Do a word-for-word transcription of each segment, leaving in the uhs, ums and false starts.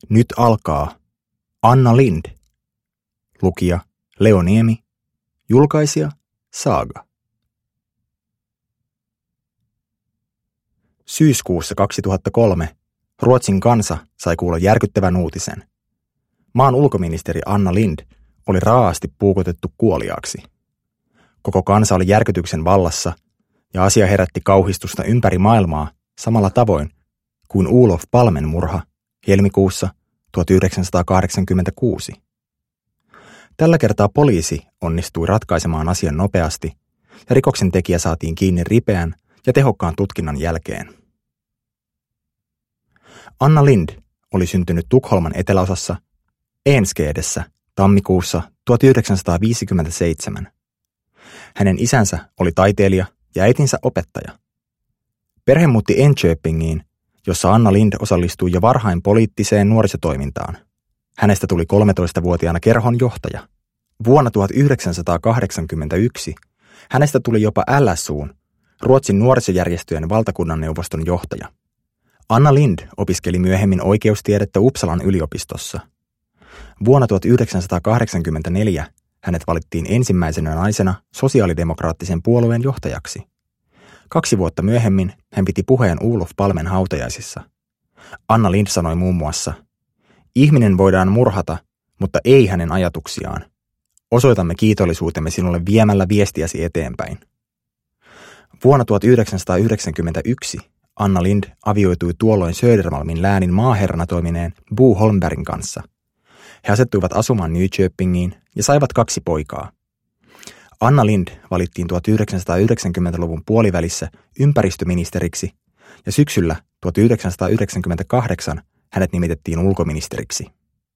Nyt alkaa Anna Lindh. Lukija Leo Niemi. Julkaisija Saga. Syyskuussa kaksituhattakolme Ruotsin kansa sai kuulla järkyttävän uutisen. Maan ulkoministeri Anna Lindh oli raaasti puukotettu kuoliaaksi. Koko kansa oli järkytyksen vallassa ja asia herätti kauhistusta ympäri maailmaa samalla tavoin kuin Olof Palmen murha helmikuussa tuhatyhdeksänsataakahdeksankymmentäkuusi. Tällä kertaa poliisi onnistui ratkaisemaan asian nopeasti ja rikoksen tekijä saatiin kiinni ripeän ja tehokkaan tutkinnan jälkeen. Anna Lindh oli syntynyt Tukholman eteläosassa Enskedessä tammikuussa tuhatyhdeksänsataaviisikymmentäseitsemän. Hänen isänsä oli taiteilija ja äitinsä opettaja. Perhe muutti Enköpingiin, jossa Anna Lindh osallistui jo varhain poliittiseen nuorisotoimintaan. Hänestä tuli kolmetoistavuotiaana kerhon johtaja. Vuonna tuhatyhdeksänsataakahdeksankymmentäyksi hänestä tuli jopa L S U:n, Ruotsin nuorisojärjestöjen valtakunnanneuvoston johtaja. Anna Lindh opiskeli myöhemmin oikeustiedettä Uppsalan yliopistossa. Vuonna tuhatyhdeksänsataakahdeksankymmentäneljä hänet valittiin ensimmäisenä naisena sosiaalidemokraattisen puolueen johtajaksi. Kaksi vuotta myöhemmin hän piti puheen Olof Palmen hautajaisissa. Anna Lindh sanoi muun muassa: "Ihminen voidaan murhata, mutta ei hänen ajatuksiaan. Osoitamme kiitollisuutemme sinulle viemällä viestiäsi eteenpäin." Vuonna tuhatyhdeksänsataayhdeksänkymmentäyksi Anna Lindh avioitui tuolloin Södermalmin läänin maaherrana toimineen Bo Holmbergin kanssa. He asettuivat asumaan Nyköpingiin ja saivat kaksi poikaa. Anna Lindh valittiin tuhatyhdeksänsataayhdeksänkymmentäluvun puolivälissä ympäristöministeriksi ja syksyllä tuhatyhdeksänsataayhdeksänkymmentäkahdeksan hänet nimitettiin ulkoministeriksi.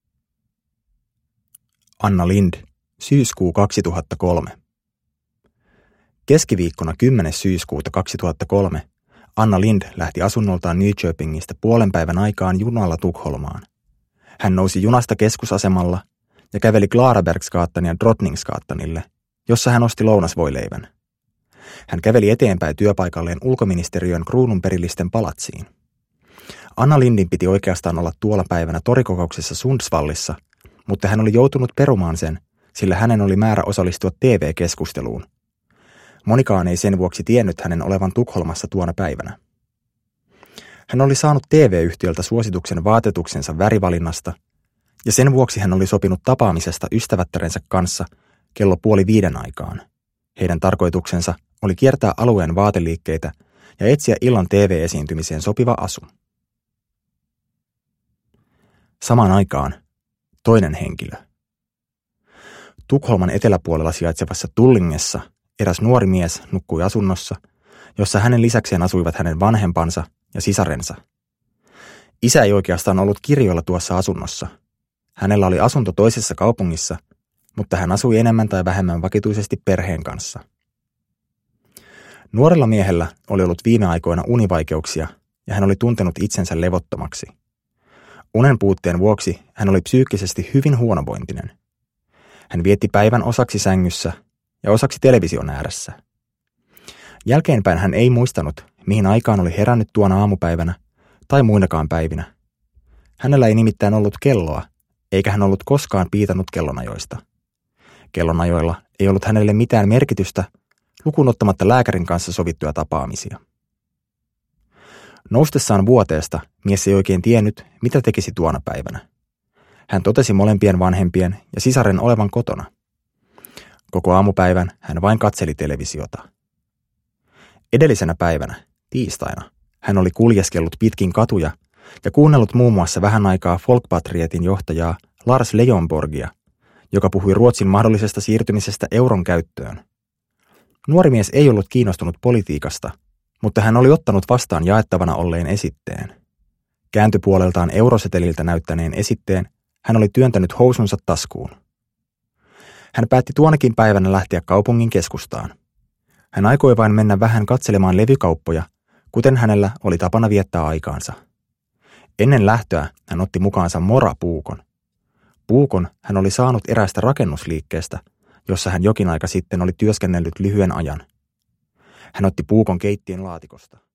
Anna Lindh, syyskuu kaksituhattakolme. Keskiviikkona kymmenes syyskuuta kaksituhattakolme Anna Lindh lähti asunnoltaan Nyköpingistä puolen päivän aikaan junalla Tukholmaan. Hän nousi junasta keskusasemalla ja käveli Klarabergsgatan ja Drottningsgatanille, jossa hän osti lounasvoileivän. Hän käveli eteenpäin työpaikalleen ulkoministeriön kruununperillisten palatsiin. Anna Lindhin piti oikeastaan olla tuolla päivänä torikokouksessa Sundsvallissa, mutta hän oli joutunut perumaan sen, sillä hänen oli määrä osallistua T V-keskusteluun. Monikaan ei sen vuoksi tiennyt hänen olevan Tukholmassa tuona päivänä. Hän oli saanut T V-yhtiöltä suosituksen vaatetuksensa värivalinnasta, ja sen vuoksi hän oli sopinut tapaamisesta ystävättärensä kanssa kello puoli viiden aikaan. Heidän tarkoituksensa oli kiertää alueen vaateliikkeitä ja etsiä illan T V-esiintymiseen sopiva asu. Samaan aikaan toinen henkilö. Tukholman eteläpuolella sijaitsevassa Tullingessa eräs nuori mies nukkui asunnossa, jossa hänen lisäkseen asuivat hänen vanhempansa ja sisarensa. Isä ei oikeastaan ollut kirjoilla tuossa asunnossa. Hänellä oli asunto toisessa kaupungissa, mutta hän asui enemmän tai vähemmän vakituisesti perheen kanssa. Nuorella miehellä oli ollut viime aikoina univaikeuksia ja hän oli tuntenut itsensä levottomaksi. Unen puutteen vuoksi hän oli psyykkisesti hyvin huonovointinen. Hän vietti päivän osaksi sängyssä ja osaksi television ääressä. Jälkeenpäin hän ei muistanut, mihin aikaan oli herännyt tuona aamupäivänä tai muinakaan päivinä. Hänellä ei nimittäin ollut kelloa, eikä hän ollut koskaan piitannut kellonajoista. Kellonajoilla ei ollut hänelle mitään merkitystä, lukuun ottamatta lääkärin kanssa sovittuja tapaamisia. Noustessaan vuoteesta mies ei oikein tiennyt, mitä tekisi tuona päivänä. Hän totesi molempien vanhempien ja sisaren olevan kotona. Koko aamupäivän hän vain katseli televisiota. Edellisenä päivänä, tiistaina, hän oli kuljeskellut pitkin katuja ja kuunnellut muun muassa vähän aikaa Folkpartietin johtajaa Lars Leijonborgia, joka puhui Ruotsin mahdollisesta siirtymisestä euron käyttöön. Nuori mies ei ollut kiinnostunut politiikasta, mutta hän oli ottanut vastaan jaettavana olleen esitteen. Kääntöpuoleltaan euroseteliltä näyttäneen esitteen hän oli työntänyt housunsa taskuun. Hän päätti tuonakin päivänä lähteä kaupungin keskustaan. Hän aikoi vain mennä vähän katselemaan levykauppoja, kuten hänellä oli tapana viettää aikaansa. Ennen lähtöä hän otti mukaansa morapuukon. Puukon hän oli saanut eräästä rakennusliikkeestä, jossa hän jokin aika sitten oli työskennellyt lyhyen ajan. Hän otti puukon keittiön laatikosta.